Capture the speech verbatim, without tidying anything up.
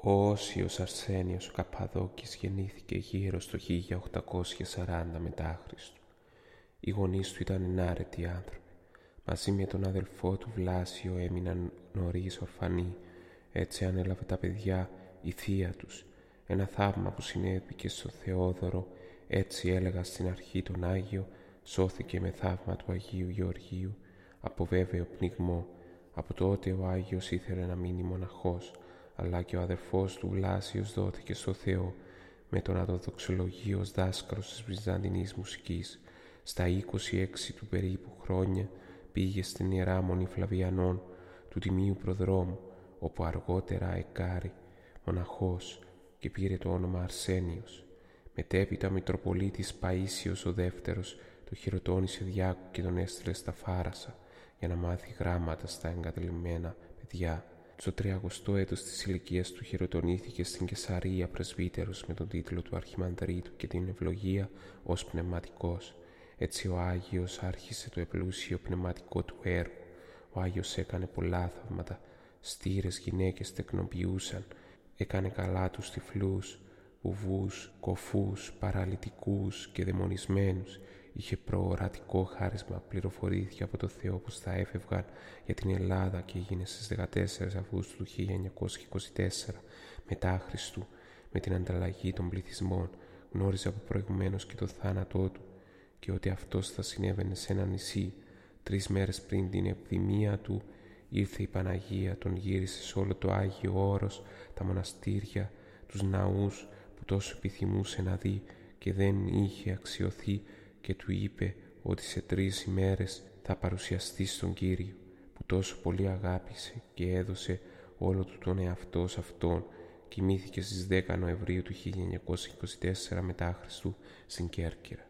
Ο Όσιος Αρσένιος ο Καππαδόκης γεννήθηκε γύρω στο χίλια οκτακόσια σαράντα μετά Χριστού. Οι γονείς του ήταν ενάρετοι άνθρωποι. Μαζί με τον αδελφό του Βλάσιο έμειναν νωρίς ορφανοί. Έτσι ανέλαβε τα παιδιά η θεία τους. Ένα θαύμα που συνέβη και στο Θεόδωρο, έτσι έλεγα στην αρχή τον Άγιο, σώθηκε με θαύμα του Αγίου Γεωργίου από βέβαιο πνιγμό. Από τότε ο Άγιος ήθελε να μείνει μοναχός, αλλά και ο αδελφός του Βλάσιος δόθηκε στο Θεό με το να τον δοξολογεί ως δάσκαλος της Βυζαντινής μουσικής. Στα είκοσι έξι του περίπου χρόνια πήγε στην Ιερά Μονή Φλαβιανών του Τιμίου Προδρόμου, όπου αργότερα εκάρη μοναχός και πήρε το όνομα Αρσένιος. Μετέπειτα ο Μητροπολίτης Παΐσιος ο δεύτερος το χειροτώνησε διάκου και τον έστειλε στα Φάρασα για να μάθει γράμματα στα εγκαταλειμμένα παιδιά. Στο τριαγωστό έτος της ηλικίας του χειροτονήθηκε στην Καισαρία πρεσβύτερος με τον τίτλο του Αρχιμανδρίτου και την ευλογία ως πνευματικός. Έτσι ο Άγιος άρχισε το επλούσιο πνευματικό του έργο. Ο Άγιος έκανε πολλά θαύματα. Στήρες γυναίκες τεκνοποιούσαν, έκανε καλά τους τυφλούς, ουβούς, κοφούς, παραλυτικούς και δαιμονισμένους. Είχε προορατικό χάρισμα, πληροφορήθηκε από το Θεό πως θα έφευγαν για την Ελλάδα και έγινε στις δεκατέσσερις Αυγούστου του χίλια εννιακόσια είκοσι τέσσερα μετά Χριστού με την ανταλλαγή των πληθυσμών. Γνώριζε από προηγουμένως και το θάνατό του και ότι αυτός θα συνέβαινε σε ένα νησί. Τρεις μέρες πριν την επιδημία του ήρθε η Παναγία, τον γύρισε σε όλο το Άγιο Όρος, τα μοναστήρια, τους ναούς που τόσο επιθυμούσε να δει και δεν είχε αξιωθεί, και του είπε ότι σε τρεις ημέρες θα παρουσιαστεί στον Κύριο που τόσο πολύ αγάπησε και έδωσε όλο του τον εαυτό σε Αυτόν. Κοιμήθηκε στις δέκα Νοεμβρίου του χίλια εννιακόσια είκοσι τέσσερα μετά Χριστού στην Κέρκυρα.